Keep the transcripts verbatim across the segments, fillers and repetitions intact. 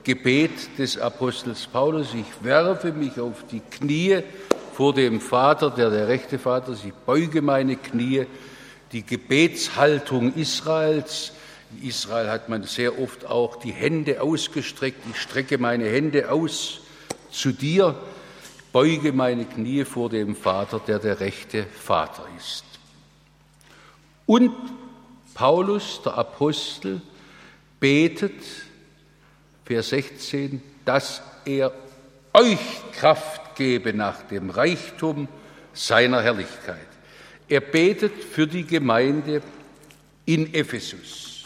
Gebet des Apostels Paulus: Ich werfe mich auf die Knie vor dem Vater, der der rechte Vater ist. Ich beuge meine Knie. Die Gebetshaltung Israels. In Israel hat man sehr oft auch die Hände ausgestreckt. Ich strecke meine Hände aus zu dir. Ich beuge meine Knie vor dem Vater, der der rechte Vater ist. Und Paulus, der Apostel, betet, Vers sechzehn, dass er euch Kraft gebe nach dem Reichtum seiner Herrlichkeit. Er betet für die Gemeinde in Ephesus.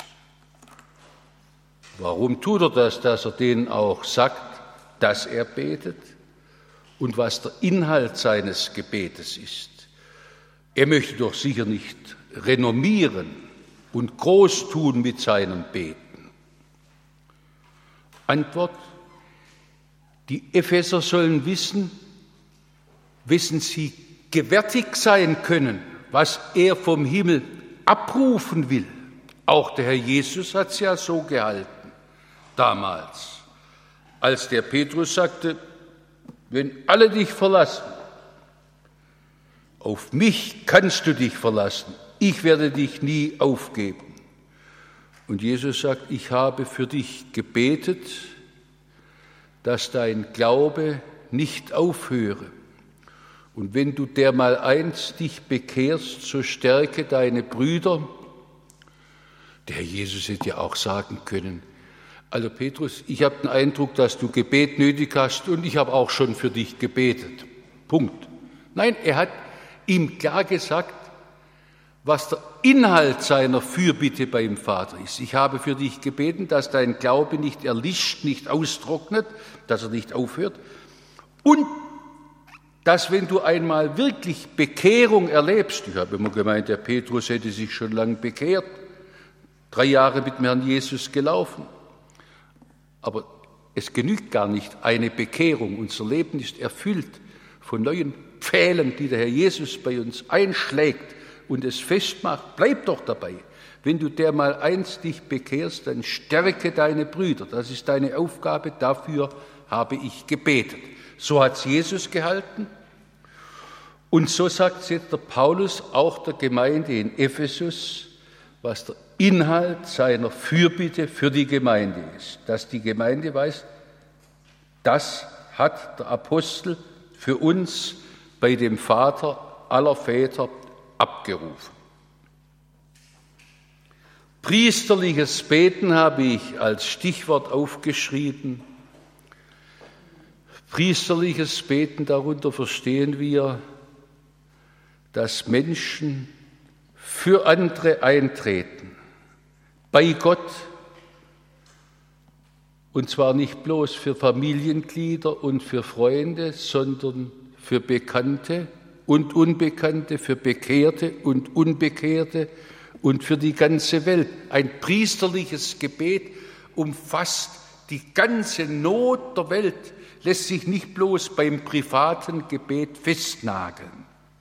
Warum tut er das? Dass er denen auch sagt, dass er betet und was der Inhalt seines Gebetes ist. Er möchte doch sicher nicht renommieren und groß tun mit seinem Beten. Antwort: Die Epheser sollen wissen, wessen sie gewärtig sein können, was er vom Himmel abrufen will. Auch der Herr Jesus hat es ja so gehalten, damals, als der Petrus sagte, wenn alle dich verlassen, auf mich kannst du dich verlassen, ich werde dich nie aufgeben. Und Jesus sagt, ich habe für dich gebetet, dass dein Glaube nicht aufhöre. Und wenn du dermaleinst dich bekehrst, so stärke deine Brüder. Der Herr Jesus hätte ja auch sagen können, also Petrus, ich habe den Eindruck, dass du Gebet nötig hast und ich habe auch schon für dich gebetet. Punkt. Nein, er hat ihm klar gesagt, was der Inhalt seiner Fürbitte beim Vater ist. Ich habe für dich gebeten, dass dein Glaube nicht erlischt, nicht austrocknet, dass er nicht aufhört und dass, wenn du einmal wirklich Bekehrung erlebst, ich habe immer gemeint, der Petrus hätte sich schon lange bekehrt, drei Jahre mit dem Herrn Jesus gelaufen, aber es genügt gar nicht eine Bekehrung. Unser Leben ist erfüllt von neuen Pfählen, die der Herr Jesus bei uns einschlägt und es festmacht. Bleib doch dabei. Wenn du dermaleinst dich bekehrst, dann stärke deine Brüder. Das ist deine Aufgabe, dafür habe ich gebetet. So hat es Jesus gehalten und so sagt es jetzt der Paulus auch der Gemeinde in Ephesus, was der Inhalt seiner Fürbitte für die Gemeinde ist. Dass die Gemeinde weiß, das hat der Apostel für uns bei dem Vater aller Väter abgerufen. Priesterliches Beten habe ich als Stichwort aufgeschrieben. Priesterliches Beten, darunter verstehen wir, dass Menschen für andere eintreten, bei Gott, und zwar nicht bloß für Familienglieder und für Freunde, sondern für Bekannte und Unbekannte, für Bekehrte und Unbekehrte und für die ganze Welt. Ein priesterliches Gebet umfasst die ganze Not der Welt, lässt sich nicht bloß beim privaten Gebet festnageln.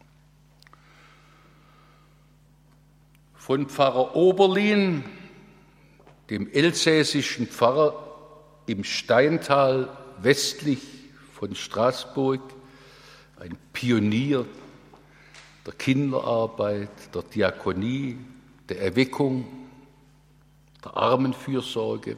Von Pfarrer Oberlin, dem elsässischen Pfarrer im Steintal westlich von Straßburg, ein Pionier der Kinderarbeit, der Diakonie, der Erweckung, der Armenfürsorge.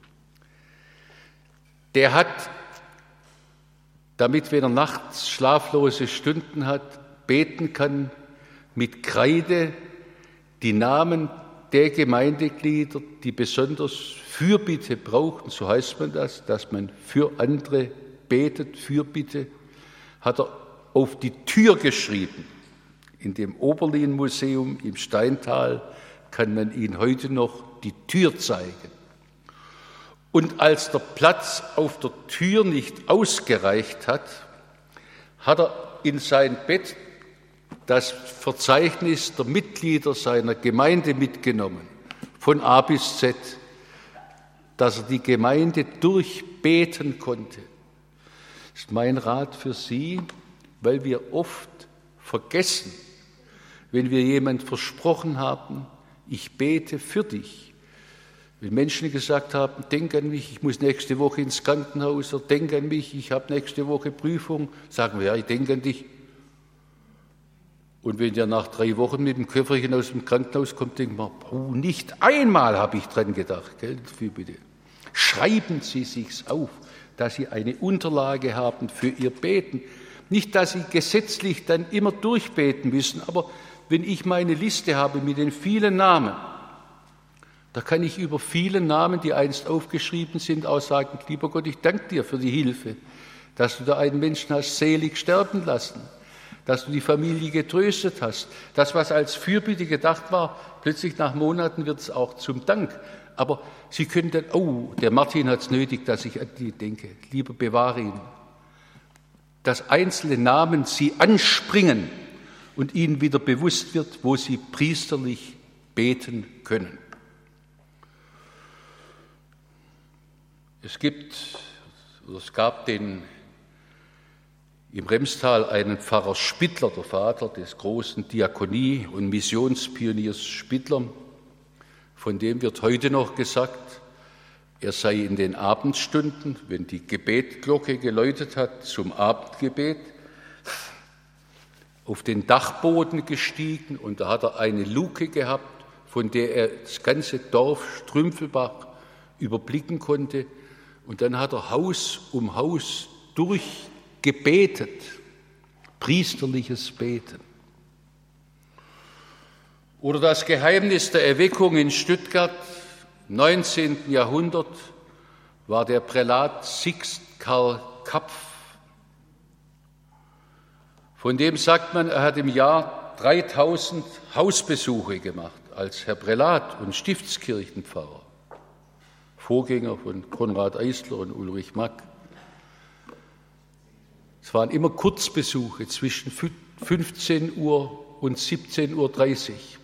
Der hat, damit, wenn er nachts schlaflose Stunden hat, beten kann, mit Kreide die Namen der Gemeindeglieder, die besonders Fürbitte brauchen, so heißt man das, dass man für andere betet, Fürbitte, hat er auf die Tür geschrieben. In dem Oberlin-Museum im Steintal kann man ihn heute noch die Tür zeigen. Und als der Platz auf der Tür nicht ausgereicht hat, hat er in sein Bett das Verzeichnis der Mitglieder seiner Gemeinde mitgenommen, von A bis Z, dass er die Gemeinde durchbeten konnte. Das ist mein Rat für Sie, weil wir oft vergessen, wenn wir jemand versprochen haben, ich bete für dich, Wenn Menschen gesagt haben, denk an mich, ich muss nächste Woche ins Krankenhaus, oder denk an mich, ich habe nächste Woche Prüfung, sagen wir, ja, ich denke an dich. Und wenn der nach drei Wochen mit dem Köfferchen aus dem Krankenhaus kommt, denkt man, oh, nicht einmal habe ich dran gedacht. Gell? Bitte. Schreiben Sie sich's auf, dass Sie eine Unterlage haben für Ihr Beten. Nicht, dass Sie gesetzlich dann immer durchbeten müssen, aber wenn ich meine Liste habe mit den vielen Namen, da kann ich über viele Namen, die einst aufgeschrieben sind, auch sagen, lieber Gott, ich danke dir für die Hilfe, dass du da einen Menschen hast selig sterben lassen, dass du die Familie getröstet hast. Das, was als Fürbitte gedacht war, plötzlich nach Monaten wird es auch zum Dank. Aber Sie können dann, oh, der Martin hat es nötig, dass ich an die denke. Lieber bewahre ihn. Dass einzelne Namen Sie anspringen und Ihnen wieder bewusst wird, wo Sie priesterlich beten können. Es gibt, oder es gab den im Remstal einen Pfarrer Spittler, der Vater des großen Diakonie- und Missionspioniers Spittler, von dem wird heute noch gesagt, er sei in den Abendstunden, wenn die Gebetglocke geläutet hat, zum Abendgebet, auf den Dachboden gestiegen und da hat er eine Luke gehabt, von der er das ganze Dorf Strümpfelbach überblicken konnte. Und dann hat er Haus um Haus durchgebetet, priesterliches Beten. Oder das Geheimnis der Erweckung in Stuttgart, im neunzehnten Jahrhundert, war der Prälat Sixt Karl Kapf. Von dem sagt man, er hat im Jahr dreitausend Hausbesuche gemacht als Herr Prälat und Stiftskirchenpfarrer. Vorgänger von Konrad Eisler und Ulrich Mack. Es waren immer Kurzbesuche zwischen fünfzehn Uhr und siebzehn Uhr dreißig.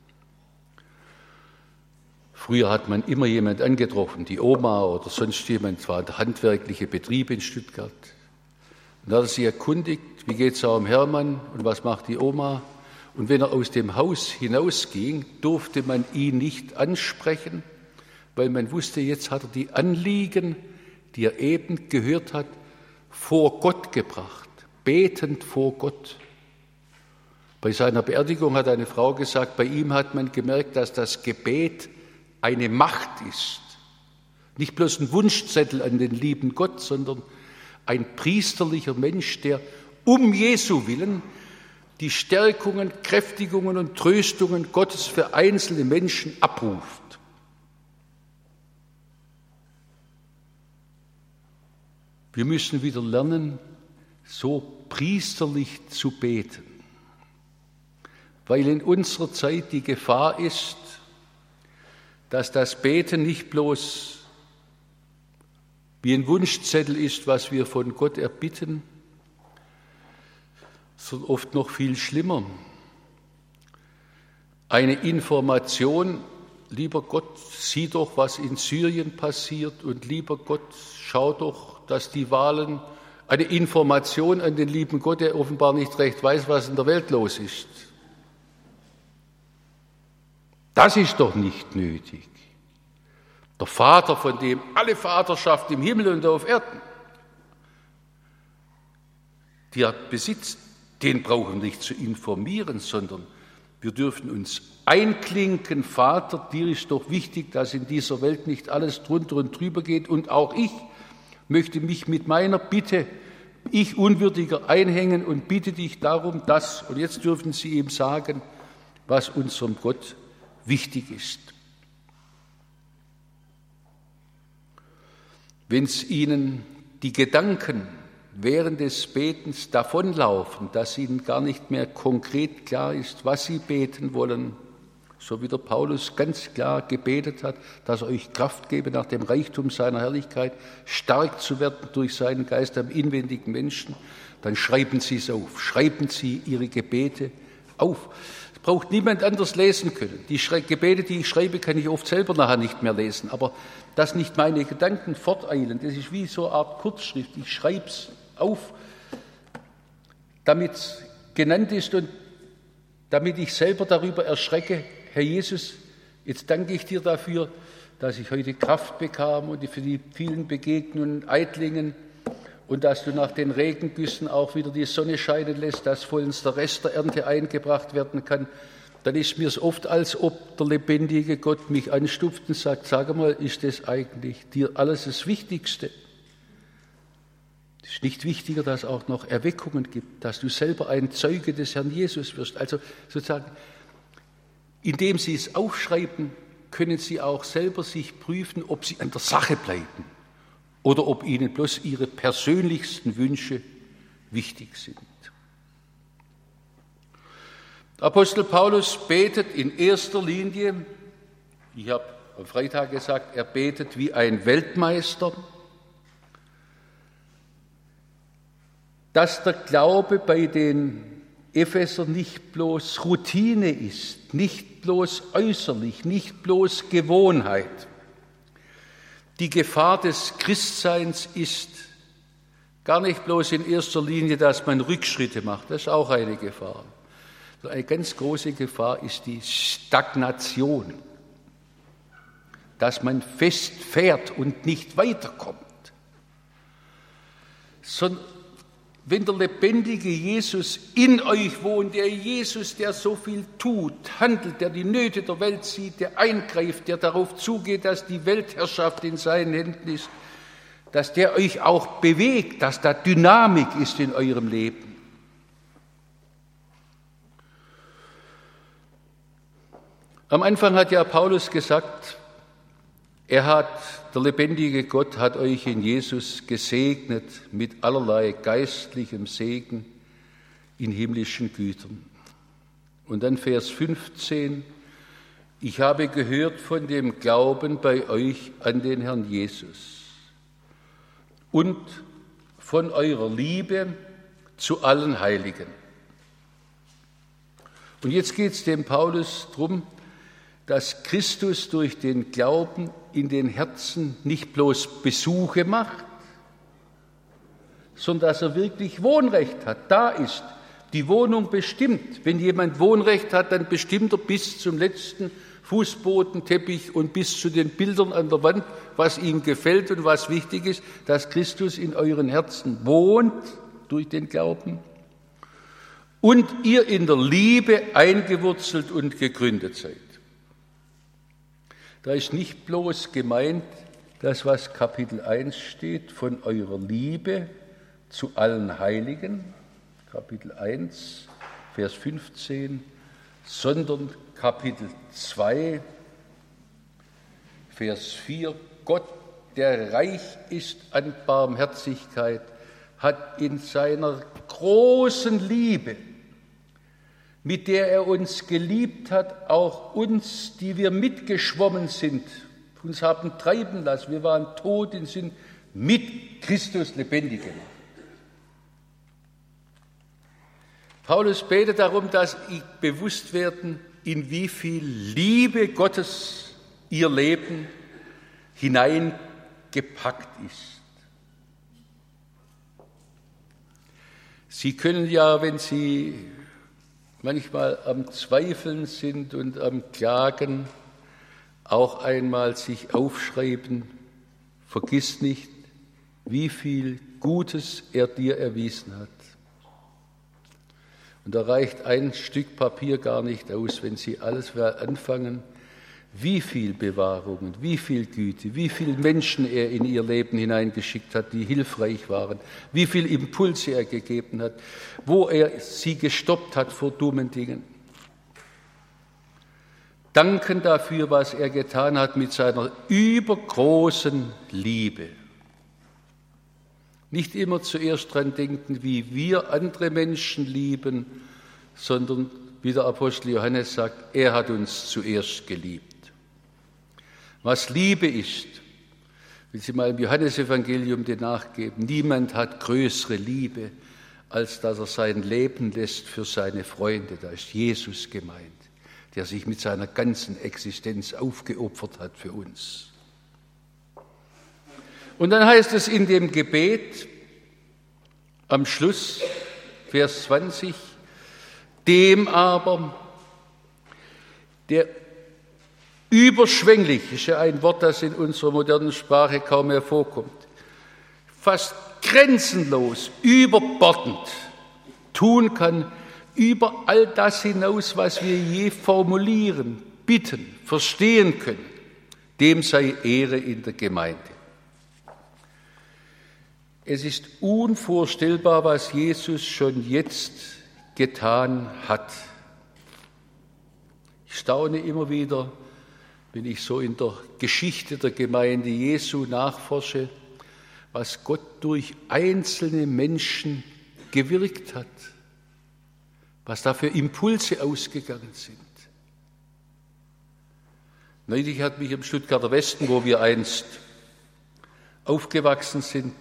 Früher hat man immer jemand angetroffen, die Oma oder sonst jemand, es war der handwerkliche Betrieb in Stuttgart. Und da hat er sich erkundigt, wie geht es am Hermann und was macht die Oma? Und wenn er aus dem Haus hinausging, durfte man ihn nicht ansprechen, weil man wusste, jetzt hat er die Anliegen, die er eben gehört hat, vor Gott gebracht, betend vor Gott. Bei seiner Beerdigung hat eine Frau gesagt, bei ihm hat man gemerkt, dass das Gebet eine Macht ist. Nicht bloß ein Wunschzettel an den lieben Gott, sondern ein priesterlicher Mensch, der um Jesu willen die Stärkungen, Kräftigungen und Tröstungen Gottes für einzelne Menschen abruft. Wir müssen wieder lernen, so priesterlich zu beten, weil in unserer Zeit die Gefahr ist, dass das Beten nicht bloß wie ein Wunschzettel ist, was wir von Gott erbitten, sondern oft noch viel schlimmer. Eine Information, lieber Gott, sieh doch, was in Syrien passiert und lieber Gott, schau doch, dass die Wahlen, eine Information an den lieben Gott, der offenbar nicht recht weiß, was in der Welt los ist. Das ist doch nicht nötig. Der Vater, von dem alle Vaterschaft im Himmel und auf Erden, die er besitzt, den brauchen wir nicht zu informieren, sondern wir dürfen uns einklinken, Vater, dir ist doch wichtig, dass in dieser Welt nicht alles drunter und drüber geht und auch ich möchte mich mit meiner Bitte, ich Unwürdiger, einhängen und bitte dich darum, dass, und jetzt dürfen Sie ihm sagen, was unserem Gott wichtig ist. Wenn es Ihnen die Gedanken während des Betens davonlaufen, dass Ihnen gar nicht mehr konkret klar ist, was Sie beten wollen, so wie der Paulus ganz klar gebetet hat, dass er euch Kraft gebe, nach dem Reichtum seiner Herrlichkeit stark zu werden durch seinen Geist am inwendigen Menschen, dann schreiben Sie es auf, schreiben Sie Ihre Gebete auf. Es braucht niemand anders lesen können. Die Gebete, die ich schreibe, kann ich oft selber nachher nicht mehr lesen, aber dass nicht meine Gedanken forteilen, das ist wie so eine Art Kurzschrift. Ich schreibe es auf, damit es genannt ist und damit ich selber darüber erschrecke, Herr Jesus, jetzt danke ich dir dafür, dass ich heute Kraft bekam und für die vielen Begegnungen in Eitlingen und dass du nach den Regengüssen auch wieder die Sonne scheinen lässt, dass vollends der Rest der Ernte eingebracht werden kann, dann ist mir es oft, als ob der lebendige Gott mich anstupft und sagt, sag mal, ist das eigentlich dir alles das Wichtigste? Es ist nicht wichtiger, dass es auch noch Erweckungen gibt, dass du selber ein Zeuge des Herrn Jesus wirst. Also sozusagen, indem sie es aufschreiben, können sie auch selber sich prüfen, ob sie an der Sache bleiben oder ob ihnen bloß ihre persönlichsten Wünsche wichtig sind. Apostel Paulus betet in erster Linie, ich habe am Freitag gesagt, er betet wie ein Weltmeister, dass der Glaube bei den Ephesern nicht bloß Routine ist, nicht bloß äußerlich, nicht bloß Gewohnheit. Die Gefahr des Christseins ist gar nicht bloß in erster Linie, dass man Rückschritte macht, das ist auch eine Gefahr. Eine ganz große Gefahr ist die Stagnation, dass man festfährt und nicht weiterkommt. Sondern wenn der lebendige Jesus in euch wohnt, der Jesus, der so viel tut, handelt, der die Nöte der Welt sieht, der eingreift, der darauf zugeht, dass die Weltherrschaft in seinen Händen ist, dass der euch auch bewegt, dass da Dynamik ist in eurem Leben. Am Anfang hat ja Paulus gesagt, er hat, der lebendige Gott hat euch in Jesus gesegnet mit allerlei geistlichem Segen in himmlischen Gütern. Und dann Vers fünfzehn, ich habe gehört von dem Glauben bei euch an den Herrn Jesus und von eurer Liebe zu allen Heiligen. Und jetzt geht es dem Paulus darum, dass Christus durch den Glauben in den Herzen nicht bloß Besuche macht, sondern dass er wirklich Wohnrecht hat. Da ist die Wohnung bestimmt. Wenn jemand Wohnrecht hat, dann bestimmt er bis zum letzten Fußbodenteppich und bis zu den Bildern an der Wand, was ihm gefällt und was wichtig ist, dass Christus in euren Herzen wohnt durch den Glauben und ihr in der Liebe eingewurzelt und gegründet seid. Da ist nicht bloß gemeint, das, was Kapitel eins steht, von eurer Liebe zu allen Heiligen, Kapitel eins, Vers fünfzehn, sondern Kapitel zwei, Vers vier, Gott, der reich ist an Barmherzigkeit, hat in seiner großen Liebe, mit der er uns geliebt hat, auch uns, die wir mitgeschwommen sind, uns haben treiben lassen, wir waren tot und sind mit Christus lebendig gemacht. Paulus betet darum, dass ich bewusst werden, in wie viel Liebe Gottes ihr Leben hineingepackt ist. Sie können ja, wenn Sie manchmal am Zweifeln sind und am Klagen, auch einmal sich aufschreiben, vergiss nicht, wie viel Gutes er dir erwiesen hat. Und da reicht ein Stück Papier gar nicht aus, wenn Sie alles anfangen, wie viel Bewahrungen, wie viel Güte, wie viele Menschen er in ihr Leben hineingeschickt hat, die hilfreich waren, wie viele Impulse er gegeben hat, wo er sie gestoppt hat vor dummen Dingen. Danken dafür, was er getan hat mit seiner übergroßen Liebe. Nicht immer zuerst dran denken, wie wir andere Menschen lieben, sondern, wie der Apostel Johannes sagt, er hat uns zuerst geliebt. Was Liebe ist, will Sie mal im Johannesevangelium dir nachgeben, niemand hat größere Liebe, als dass er sein Leben lässt für seine Freunde. Da ist Jesus gemeint, der sich mit seiner ganzen Existenz aufgeopfert hat für uns. Und dann heißt es in dem Gebet am Schluss, Vers zwanzig, dem aber, der Überschwänglich ist ja ein Wort, das in unserer modernen Sprache kaum mehr vorkommt. Fast grenzenlos, überbordend tun kann über all das hinaus, was wir je formulieren, bitten, verstehen können. Dem sei Ehre in der Gemeinde. Es ist unvorstellbar, was Jesus schon jetzt getan hat. Ich staune immer wieder, wenn ich so in der Geschichte der Gemeinde Jesu nachforsche, was Gott durch einzelne Menschen gewirkt hat, was da für Impulse ausgegangen sind. Neulich hat mich im Stuttgarter Westen, wo wir einst aufgewachsen sind,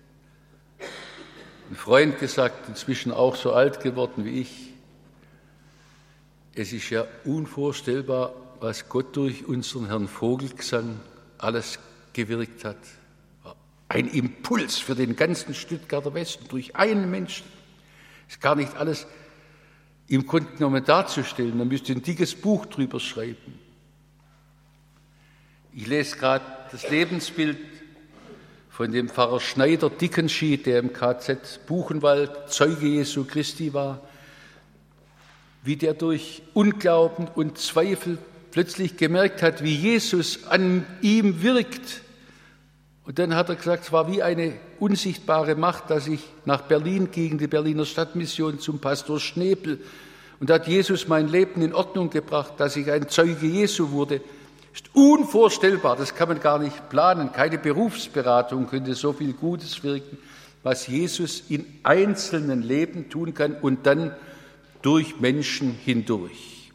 ein Freund gesagt, inzwischen auch so alt geworden wie ich, es ist ja unvorstellbar, was Gott durch unseren Herrn Vogelgesang alles gewirkt hat. Ein Impuls für den ganzen Stuttgarter Westen, durch einen Menschen. Ist gar nicht alles im Grunde genommen darzustellen, man müsste ein dickes Buch drüber schreiben. Ich lese gerade das Lebensbild von dem Pfarrer Schneider-Dickenschied, der im K Z Buchenwald Zeuge Jesu Christi war, wie der durch Unglauben und Zweifel plötzlich gemerkt hat, wie Jesus an ihm wirkt. Und dann hat er gesagt, es war wie eine unsichtbare Macht, dass ich nach Berlin gegen die Berliner Stadtmission zum Pastor Schnepel und da hat Jesus mein Leben in Ordnung gebracht, dass ich ein Zeuge Jesu wurde. Ist unvorstellbar, das kann man gar nicht planen. Keine Berufsberatung könnte so viel Gutes wirken, was Jesus in einzelnen Leben tun kann und dann durch Menschen hindurch.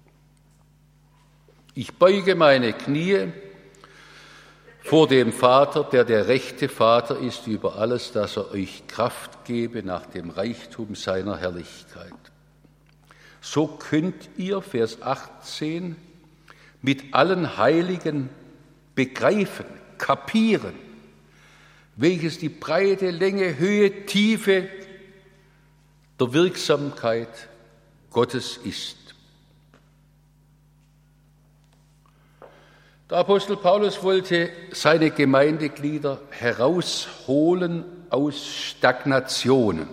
Ich beuge meine Knie vor dem Vater, der der rechte Vater ist über alles, dass er euch Kraft gebe nach dem Reichtum seiner Herrlichkeit. So könnt ihr, Vers achtzehn, mit allen Heiligen begreifen, kapieren, welches die Breite, Länge, Höhe, Tiefe der Wirksamkeit Gottes ist. Der Apostel Paulus wollte seine Gemeindeglieder herausholen aus Stagnationen.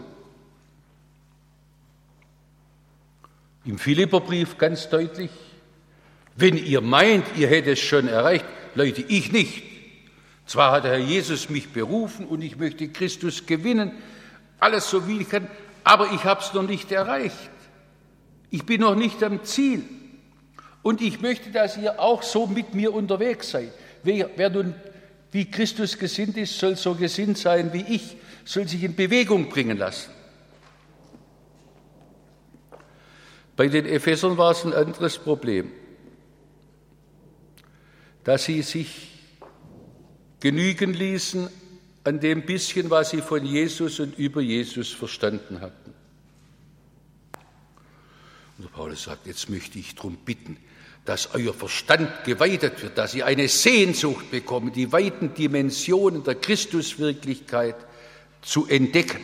Im Philipperbrief ganz deutlich: Wenn ihr meint, ihr hättet es schon erreicht, Leute, ich nicht. Zwar hat der Herr Jesus mich berufen und ich möchte Christus gewinnen, alles so wie ich kann, aber ich habe es noch nicht erreicht. Ich bin noch nicht am Ziel. Und ich möchte, dass ihr auch so mit mir unterwegs seid. Wer, wer nun wie Christus gesinnt ist, soll so gesinnt sein wie ich, soll sich in Bewegung bringen lassen. Bei den Ephesern war es ein anderes Problem, dass sie sich genügen ließen an dem bisschen, was sie von Jesus und über Jesus verstanden hatten. Und Paulus sagt, jetzt möchte ich darum bitten, dass euer Verstand geweitet wird, dass ihr eine Sehnsucht bekommt, die weiten Dimensionen der Christuswirklichkeit zu entdecken.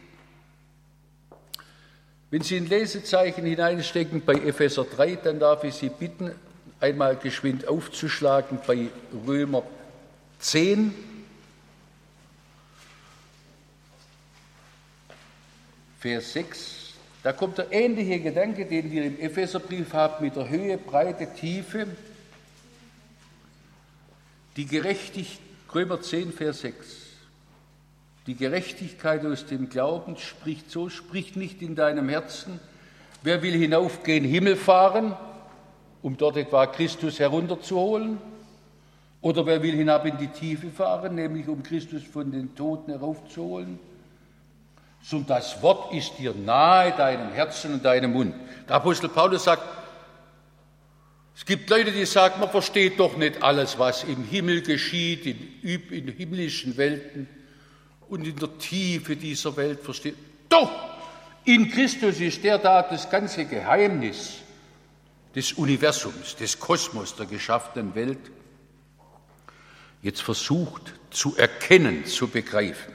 Wenn Sie ein Lesezeichen hineinstecken bei Epheser drei, dann darf ich Sie bitten, einmal geschwind aufzuschlagen bei Römer zehn. Vers sechs. Da kommt der ähnliche Gedanke, den wir im Epheserbrief haben, mit der Höhe, Breite, Tiefe. Die Gerechtigkeit, Römer zehn, Vers sechs. Die Gerechtigkeit aus dem Glauben spricht so, spricht nicht in deinem Herzen, wer will hinaufgehen, Himmel fahren, um dort etwa Christus herunterzuholen? Oder wer will hinab in die Tiefe fahren, nämlich um Christus von den Toten heraufzuholen? Sondern das Wort ist dir nahe, deinem Herzen und deinem Mund. Der Apostel Paulus sagt, es gibt Leute, die sagen, man versteht doch nicht alles, was im Himmel geschieht, in, in himmlischen Welten und in der Tiefe dieser Welt versteht. Doch, in Christus ist der da das ganze Geheimnis des Universums, des Kosmos, der geschaffenen Welt, jetzt versucht zu erkennen, zu begreifen.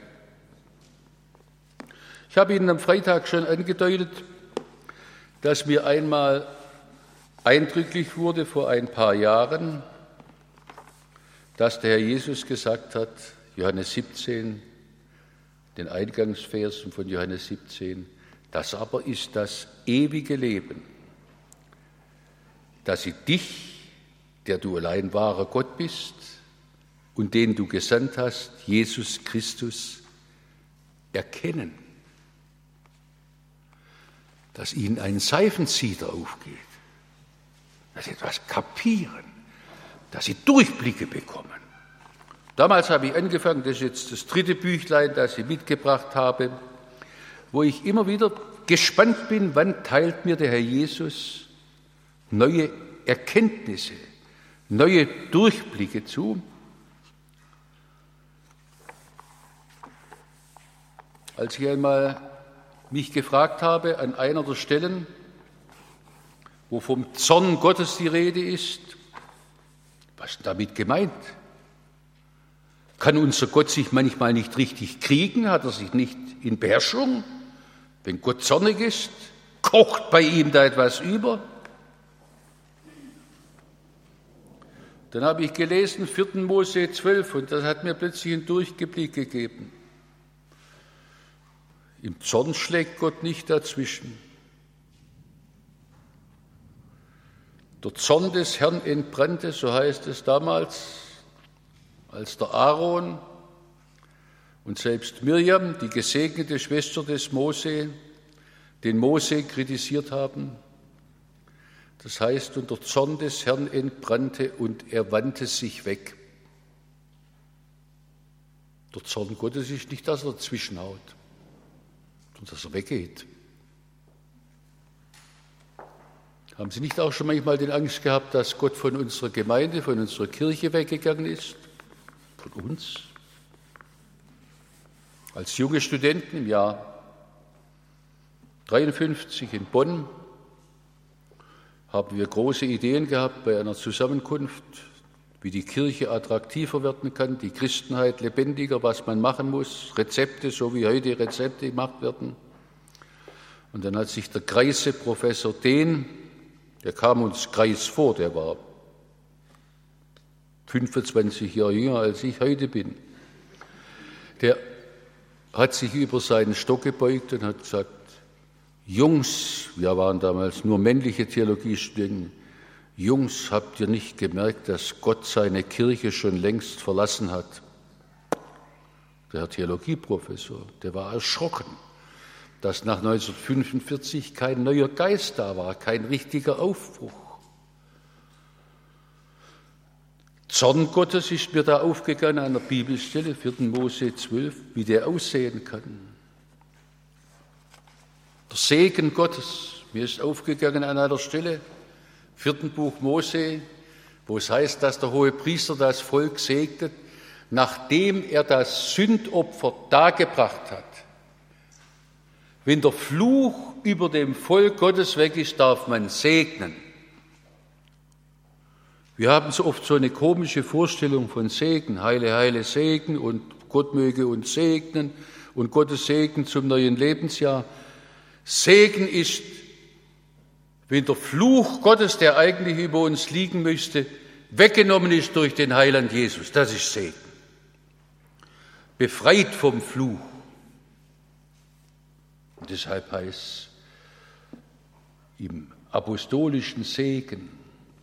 Ich habe Ihnen am Freitag schon angedeutet, dass mir einmal Eindrücklich wurde vor ein paar Jahren, dass der Herr Jesus gesagt hat, Johannes siebzehn, den Eingangsversen von Johannes siebzehn, das aber ist das ewige Leben, dass sie dich, der du allein wahrer Gott bist und den du gesandt hast, Jesus Christus, erkennen, dass ihnen ein Seifensieder aufgeht, dass sie etwas kapieren, dass sie Durchblicke bekommen. Damals habe ich angefangen, das ist jetzt das dritte Büchlein, das ich mitgebracht habe, wo ich immer wieder gespannt bin, wann teilt mir der Herr Jesus neue Erkenntnisse, neue Durchblicke zu. Als ich einmal mich gefragt habe, an einer der Stellen, wo vom Zorn Gottes die Rede ist, was ist damit gemeint? Kann unser Gott sich manchmal nicht richtig kriegen? Hat er sich nicht in Beherrschung? Wenn Gott zornig ist, kocht bei ihm da etwas über? Dann habe ich gelesen, vierten Mose zwölf, und das hat mir plötzlich einen Durchblick gegeben. Im Zorn schlägt Gott nicht dazwischen. Der Zorn des Herrn entbrannte, so heißt es damals, als der Aaron und selbst Mirjam, die gesegnete Schwester des Mose, den Mose kritisiert haben. Das heißt, und der Zorn des Herrn entbrannte und er wandte sich weg. Der Zorn Gottes ist nicht, dass er dazwischenhaut, sondern dass er weggeht. Haben Sie nicht auch schon manchmal die Angst gehabt, dass Gott von unserer Gemeinde, von unserer Kirche weggegangen ist? Von uns? Als junge Studenten im Jahr dreiundfünfzig in Bonn haben wir große Ideen gehabt bei einer Zusammenkunft, wie die Kirche attraktiver werden kann, die Christenheit lebendiger, was man machen muss, Rezepte, so wie heute Rezepte gemacht werden. Und dann hat sich der greise Professor Dehn, der kam uns greis vor, der war fünfundzwanzig Jahre jünger als ich heute bin, der hat sich über seinen Stock gebeugt und hat gesagt, Jungs, wir waren damals nur männliche Theologiestudenten, Jungs, habt ihr nicht gemerkt, dass Gott seine Kirche schon längst verlassen hat? Der Herr Theologieprofessor, der war erschrocken, dass nach neunzehnhundertfünfundvierzig kein neuer Geist da war, kein richtiger Aufbruch. Zorn Gottes ist mir da aufgegangen an der Bibelstelle, vierten Mose zwölf, wie der aussehen kann. Der Segen Gottes, mir ist aufgegangen an einer Stelle, vierten Buch Mose, wo es heißt, dass der Hohepriester das Volk segnet, nachdem er das Sündopfer dargebracht hat. Wenn der Fluch über dem Volk Gottes weg ist, darf man segnen. Wir haben so oft so eine komische Vorstellung von Segen, heile, heile Segen und Gott möge uns segnen und Gottes Segen zum neuen Lebensjahr. Segen ist, wenn der Fluch Gottes, der eigentlich über uns liegen müsste, weggenommen ist durch den Heiland Jesus. Das ist Segen. Befreit vom Fluch. Und deshalb heißt es im apostolischen Segen,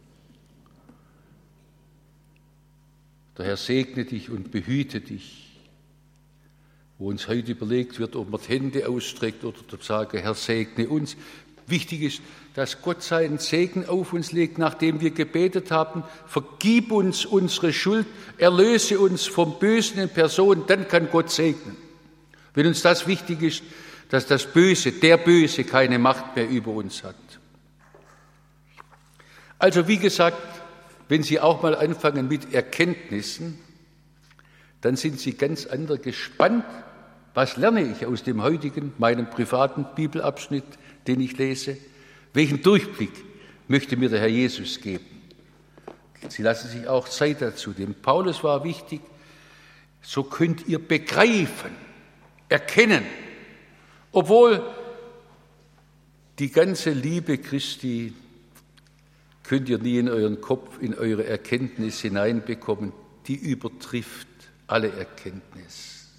der Herr segne dich und behüte dich, wo uns heute überlegt wird, ob man die Hände ausstreckt oder sage, Herr segne uns. Wichtig ist, dass Gott seinen Segen auf uns legt, nachdem wir gebetet haben, vergib uns unsere Schuld, erlöse uns vom Bösen in Person, dann kann Gott segnen. Wenn uns das wichtig ist, dass das Böse, der Böse keine Macht mehr über uns hat. Also wie gesagt, wenn Sie auch mal anfangen mit Erkenntnissen, dann sind Sie ganz anders gespannt, was lerne ich aus dem heutigen, meinem privaten Bibelabschnitt, den ich lese? Welchen Durchblick möchte mir der Herr Jesus geben? Sie lassen sich auch Zeit dazu. Dem Paulus war wichtig, so könnt ihr begreifen, erkennen, obwohl die ganze Liebe Christi könnt ihr nie in euren Kopf, in eure Erkenntnis hineinbekommen, die übertrifft alle Erkenntnis.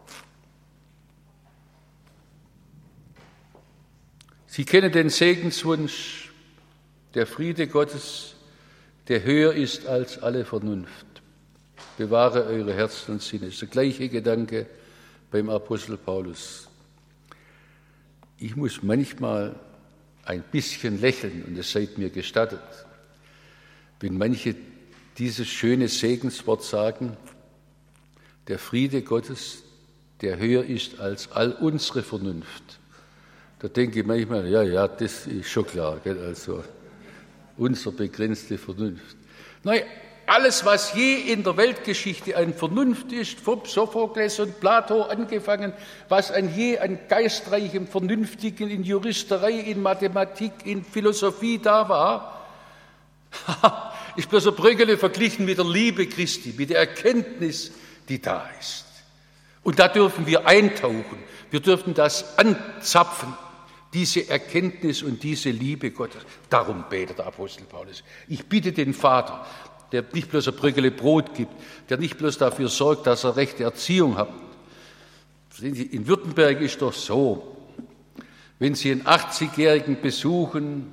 Sie kennen den Segenswunsch, der Friede Gottes, der höher ist als alle Vernunft. Bewahre eure Herzen und Sinne. Das ist der gleiche Gedanke beim Apostel Paulus. Ich muss manchmal ein bisschen lächeln, und es seid mir gestattet, wenn manche dieses schöne Segenswort sagen, der Friede Gottes, der höher ist als all unsere Vernunft. Da denke ich manchmal, ja, ja, das ist schon klar, gell? Also unsere begrenzte Vernunft. Nein, alles, was je in der Weltgeschichte an Vernunft ist, vom Sophokles und Plato angefangen, was an je an geistreichem, vernünftigen, in Juristerei, in Mathematik, in Philosophie da war, ist bloß ein Bröckele verglichen mit der Liebe Christi, mit der Erkenntnis, die da ist. Und da dürfen wir eintauchen, wir dürfen das anzapfen, diese Erkenntnis und diese Liebe Gottes. Darum betet der Apostel Paulus. Ich bitte den Vater, der nicht bloß ein Bröckele Brot gibt, der nicht bloß dafür sorgt, dass er rechte Erziehung hat. In Württemberg ist doch so, wenn Sie einen achtzigjährigen besuchen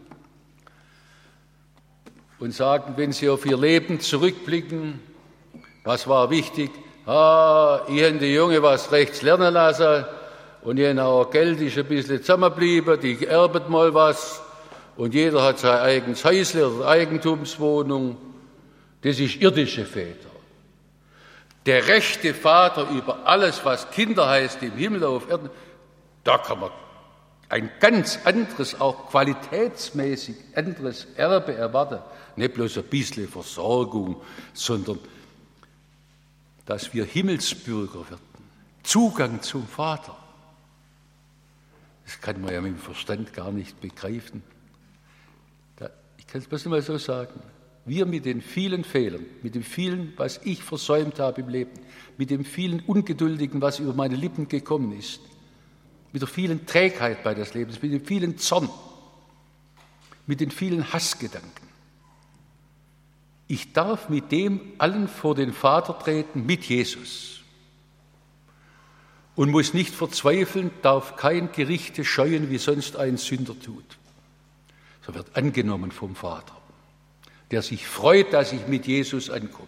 und sagen, wenn Sie auf Ihr Leben zurückblicken, was war wichtig? Ah, ich habe die Junge was rechts lernen lassen und ich habe auch Geld ist ein bisschen zusammengeblieben, die erbet mal was und jeder hat sein eigenes Häusle oder Eigentumswohnung. Das ist irdische Väter. Der rechte Vater über alles, was Kinder heißt, im Himmel auf Erden, da kann man ein ganz anderes, auch qualitätsmäßig anderes Erbe erwarten. Nicht bloß ein bisschen Versorgung, sondern dass wir Himmelsbürger werden. Zugang zum Vater. Das kann man ja mit dem Verstand gar nicht begreifen. Ich kann es bloß mal so sagen. Wir mit den vielen Fehlern, mit dem vielen, was ich versäumt habe im Leben, mit dem vielen Ungeduldigen, was über meine Lippen gekommen ist, mit der vielen Trägheit bei des Lebens, mit dem vielen Zorn, mit den vielen Hassgedanken. Ich darf mit dem allen vor den Vater treten, mit Jesus. Und muss nicht verzweifeln, darf kein Gerichte scheuen, wie sonst ein Sünder tut. So wird angenommen vom Vater, der sich freut, dass ich mit Jesus ankomme.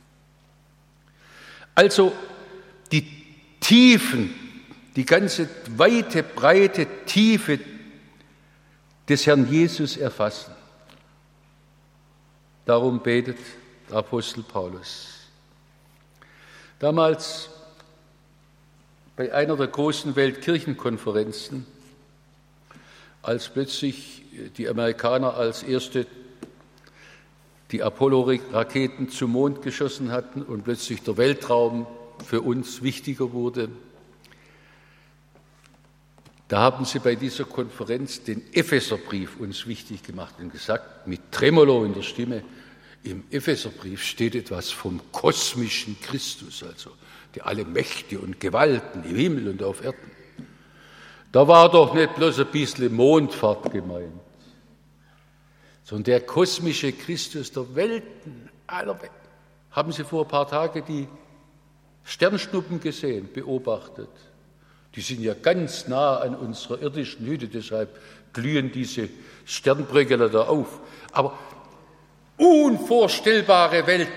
Also die Tiefen, die ganze weite, breite Tiefe des Herrn Jesus erfassen. Darum betet der Apostel Paulus. Damals bei einer der großen Weltkirchenkonferenzen, als plötzlich die Amerikaner als erste die Apollo-Raketen zum Mond geschossen hatten und plötzlich der Weltraum für uns wichtiger wurde. Da haben sie bei dieser Konferenz den Epheserbrief uns wichtig gemacht und gesagt, mit Tremolo in der Stimme, im Epheserbrief steht etwas vom kosmischen Christus, also der alle Mächte und Gewalten im Himmel und auf Erden. Da war doch nicht bloß ein bisschen Mondfahrt gemeint, sondern der kosmische Christus der Welten, aller Welten. Haben Sie vor ein paar Tagen die Sternschnuppen gesehen, beobachtet? Die sind ja ganz nah an unserer irdischen Hütte, deshalb glühen diese Sternbröckele da auf. Aber unvorstellbare Welten,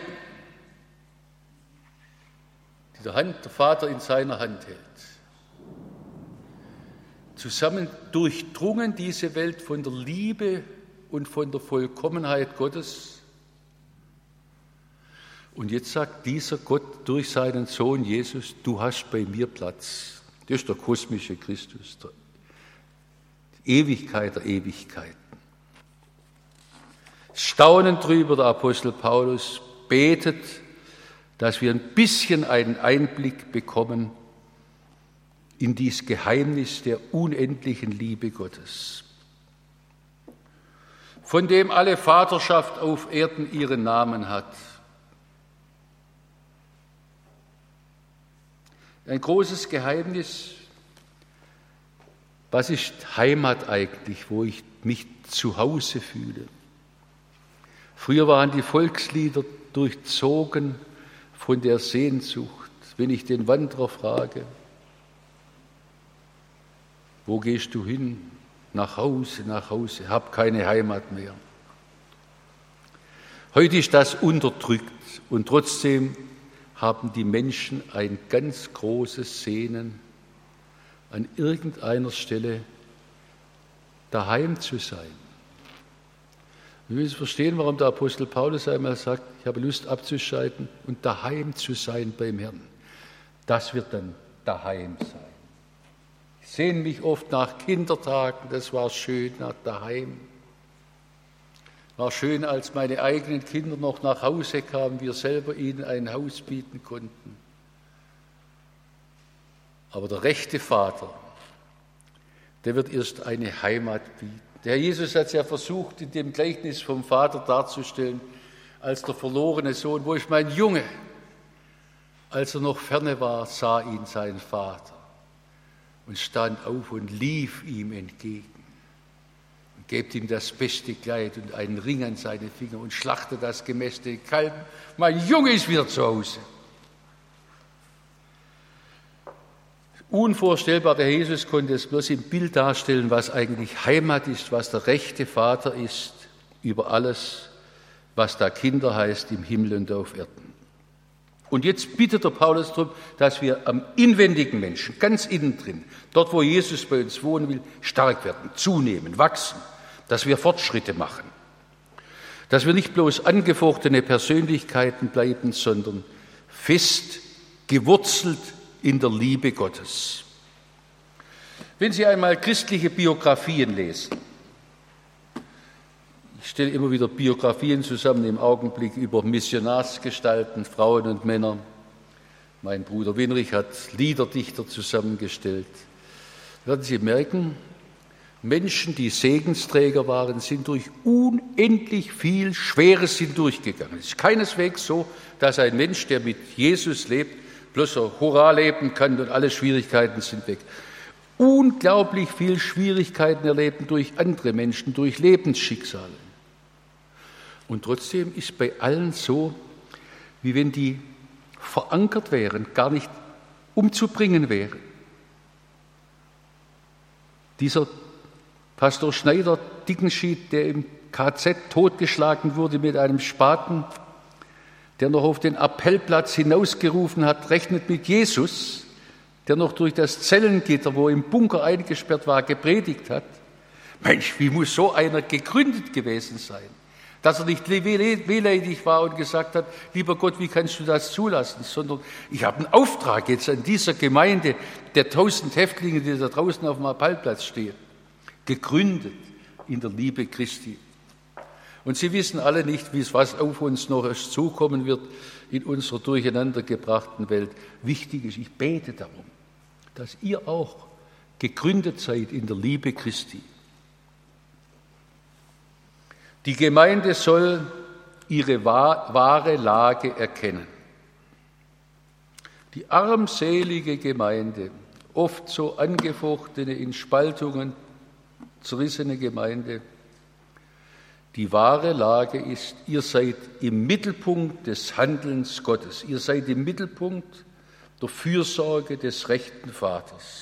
die der, Hand, der Vater in seiner Hand hält. Zusammen durchdrungen diese Welt von der Liebe und von der Vollkommenheit Gottes. Und jetzt sagt dieser Gott durch seinen Sohn Jesus, du hast bei mir Platz. Das ist der kosmische Christus, die Ewigkeit der Ewigkeiten. Staunend drüber, der Apostel Paulus betet, dass wir ein bisschen einen Einblick bekommen in dieses Geheimnis der unendlichen Liebe Gottes, von dem alle Vaterschaft auf Erden ihren Namen hat. Ein großes Geheimnis. Was ist Heimat eigentlich, wo ich mich zu Hause fühle? Früher waren die Volkslieder durchzogen von der Sehnsucht. Wenn ich den Wanderer frage, wo gehst du hin? Nach Hause, nach Hause, hab keine Heimat mehr. Heute ist das unterdrückt und trotzdem haben die Menschen ein ganz großes Sehnen, an irgendeiner Stelle daheim zu sein. Wir müssen verstehen, warum der Apostel Paulus einmal sagt, ich habe Lust abzuscheiden und daheim zu sein beim Herrn. Das wird dann daheim sein. Ich sehne mich oft nach Kindertagen, das war schön, nach daheim. War schön, als meine eigenen Kinder noch nach Hause kamen, wir selber ihnen ein Haus bieten konnten. Aber der rechte Vater, der wird erst eine Heimat bieten. Der Herr Jesus hat es ja versucht, in dem Gleichnis vom Vater darzustellen, als der verlorene Sohn. Wo ist mein Junge? Als er noch ferne war, sah ihn sein Vater und stand auf und lief ihm entgegen. Gebt ihm das beste Kleid und einen Ring an seine Finger und schlachtet das gemästete Kalb. Mein Junge ist wieder zu Hause. Unvorstellbar, der Jesus konnte es bloß im Bild darstellen, was eigentlich Heimat ist, was der rechte Vater ist, über alles, was da Kinder heißt im Himmel und auf Erden. Und jetzt bittet der Paulus darum, dass wir am inwendigen Menschen, ganz innen drin, dort wo Jesus bei uns wohnen will, stark werden, zunehmen, wachsen, dass wir Fortschritte machen, dass wir nicht bloß angefochtene Persönlichkeiten bleiben, sondern fest gewurzelt in der Liebe Gottes. Wenn Sie einmal christliche Biografien lesen, ich stelle immer wieder Biografien zusammen im Augenblick über Missionarsgestalten, Frauen und Männer. Mein Bruder Winrich hat Liederdichter zusammengestellt. Da werden Sie merken, Menschen, die Segensträger waren, sind durch unendlich viel Schweres hindurchgegangen. Es ist keineswegs so, dass ein Mensch, der mit Jesus lebt, bloß so Hurra leben kann und alle Schwierigkeiten sind weg. Unglaublich viel Schwierigkeiten erleben durch andere Menschen, durch Lebensschicksale. Und trotzdem ist bei allen so, wie wenn die verankert wären, gar nicht umzubringen wären. Dieser Pastor Schneider Dickenschied, der im K Z totgeschlagen wurde mit einem Spaten, der noch auf den Appellplatz hinausgerufen hat, rechnet mit Jesus, der noch durch das Zellengitter, wo er im Bunker eingesperrt war, gepredigt hat. Mensch, wie muss so einer gegründet gewesen sein? Dass er nicht wehleidig war und gesagt hat, lieber Gott, wie kannst du das zulassen? Sondern ich habe einen Auftrag jetzt an dieser Gemeinde der tausend Häftlinge, die da draußen auf dem Appellplatz stehen. Gegründet in der Liebe Christi. Und Sie wissen alle nicht, wie es was auf uns noch erst zukommen wird in unserer durcheinandergebrachten Welt. Wichtig ist, ich bete darum, dass ihr auch gegründet seid in der Liebe Christi. Die Gemeinde soll ihre wahre Lage erkennen. Die armselige Gemeinde, oft so angefochtene, in Spaltungen zerrissene Gemeinde, die wahre Lage ist, ihr seid im Mittelpunkt des Handelns Gottes. Ihr seid im Mittelpunkt der Fürsorge des rechten Vaters.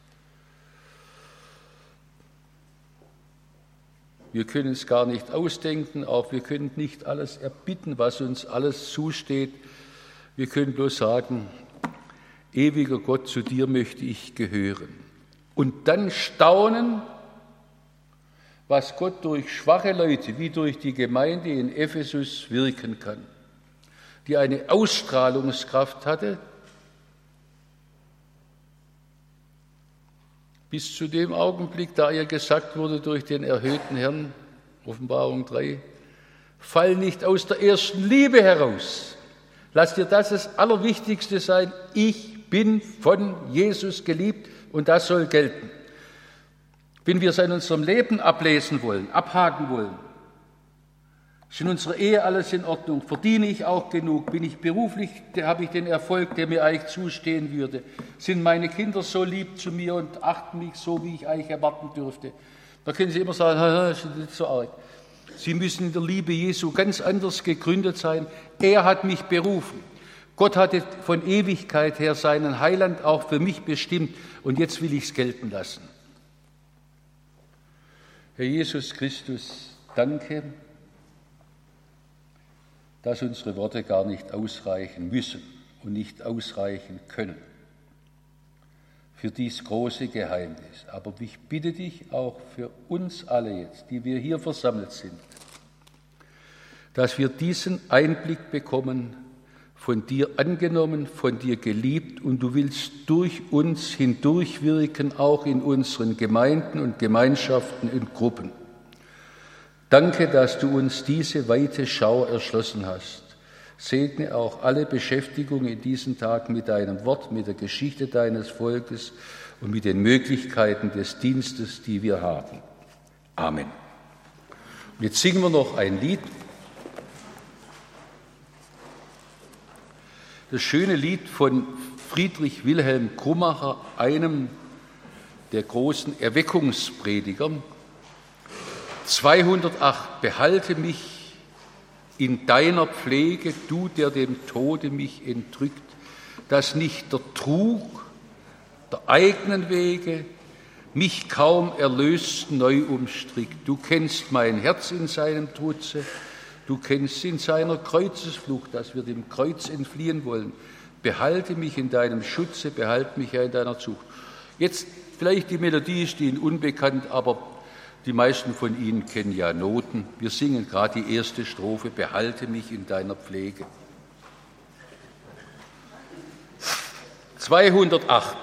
Wir können es gar nicht ausdenken, auch wir können nicht alles erbitten, was uns alles zusteht. Wir können bloß sagen, ewiger Gott, zu dir möchte ich gehören. Und dann staunen, was Gott durch schwache Leute, wie durch die Gemeinde in Ephesus wirken kann, die eine Ausstrahlungskraft hatte, bis zu dem Augenblick, da ihr gesagt wurde durch den erhöhten Herrn, Offenbarung drei, fall nicht aus der ersten Liebe heraus. Lass dir das das Allerwichtigste sein, ich bin von Jesus geliebt und das soll gelten. Wenn wir es in unserem Leben ablesen wollen, abhaken wollen, ist in unserer Ehe alles in Ordnung, verdiene ich auch genug, bin ich beruflich, habe ich den Erfolg, der mir eigentlich zustehen würde, sind meine Kinder so lieb zu mir und achten mich so, wie ich eigentlich erwarten dürfte. Da können Sie immer sagen, das ist nicht so arg. Sie müssen in der Liebe Jesu ganz anders gegründet sein. Er hat mich berufen. Gott hatte von Ewigkeit her seinen Heiland auch für mich bestimmt und jetzt will ich es gelten lassen. Herr Jesus Christus, danke, dass unsere Worte gar nicht ausreichen müssen und nicht ausreichen können für dies große Geheimnis. Aber ich bitte dich auch für uns alle jetzt, die wir hier versammelt sind, dass wir diesen Einblick bekommen, von dir angenommen, von dir geliebt und du willst durch uns hindurchwirken, auch in unseren Gemeinden und Gemeinschaften und Gruppen. Danke, dass du uns diese weite Schau erschlossen hast. Segne auch alle Beschäftigung in diesen Tagen mit deinem Wort, mit der Geschichte deines Volkes und mit den Möglichkeiten des Dienstes, die wir haben. Amen. Und jetzt singen wir noch ein Lied. Das schöne Lied von Friedrich Wilhelm Krummacher, einem der großen Erweckungsprediger. zweihundertacht, behalte mich in deiner Pflege, du, der dem Tode mich entrückt, dass nicht der Trug der eigenen Wege mich kaum erlöst neu umstrickt. Du kennst mein Herz in seinem Trutze, du kennst in seiner Kreuzesflucht, dass wir dem Kreuz entfliehen wollen. Behalte mich in deinem Schutze, behalte mich ja in deiner Zucht. Jetzt vielleicht die Melodie ist Ihnen unbekannt, aber die meisten von Ihnen kennen ja Noten. Wir singen gerade die erste Strophe, behalte mich in deiner Pflege. zweihundertacht.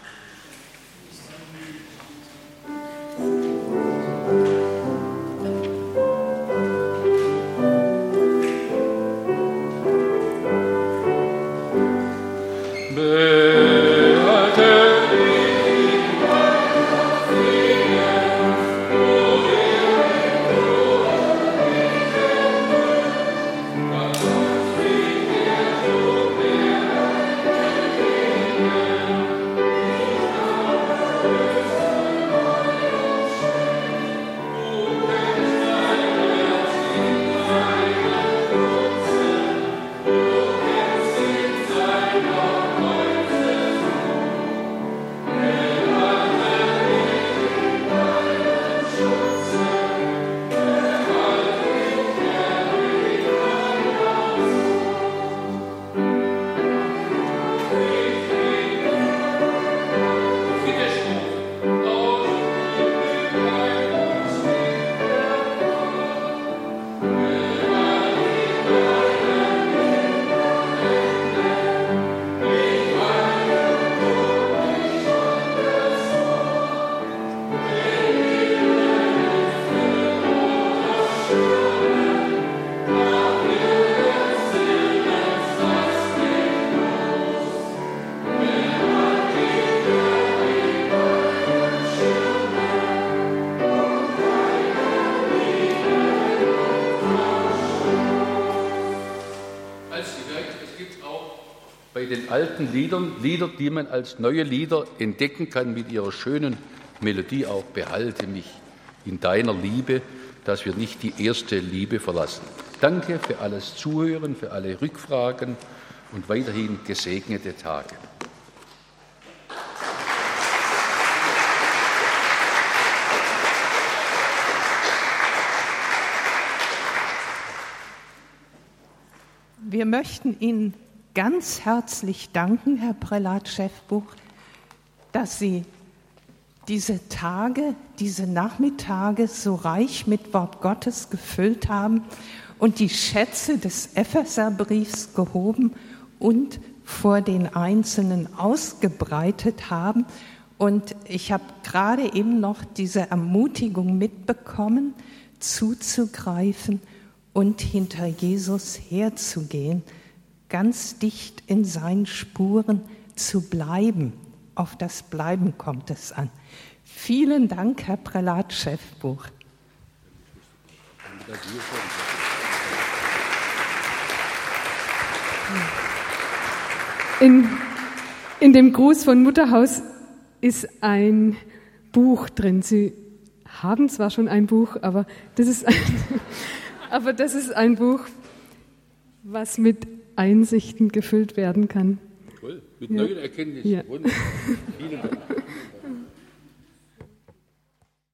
Bei den alten Liedern, Lieder, die man als neue Lieder entdecken kann mit ihrer schönen Melodie, auch behalte mich in deiner Liebe, dass wir nicht die erste Liebe verlassen. Danke für alles Zuhören, für alle Rückfragen und weiterhin gesegnete Tage. Wir möchten Ihnen ganz herzlich danken, Herr Prälat Schäffbuch, dass Sie diese Tage, diese Nachmittage so reich mit Wort Gottes gefüllt haben und die Schätze des Epheserbriefs gehoben und vor den Einzelnen ausgebreitet haben. Und ich habe gerade eben noch diese Ermutigung mitbekommen, zuzugreifen und hinter Jesus herzugehen, ganz dicht in seinen Spuren zu bleiben. Auf das Bleiben kommt es an. Vielen Dank, Herr Prälat Schäffbuch. In, in dem Gruß von Mutterhaus ist ein Buch drin. Sie haben zwar schon ein Buch, aber das ist ein, aber das ist ein Buch, was mit Einsichten gefüllt werden kann. Toll, mit ja. neuen Erkenntnissen. Ja. Wunderbar. Vielen Dank.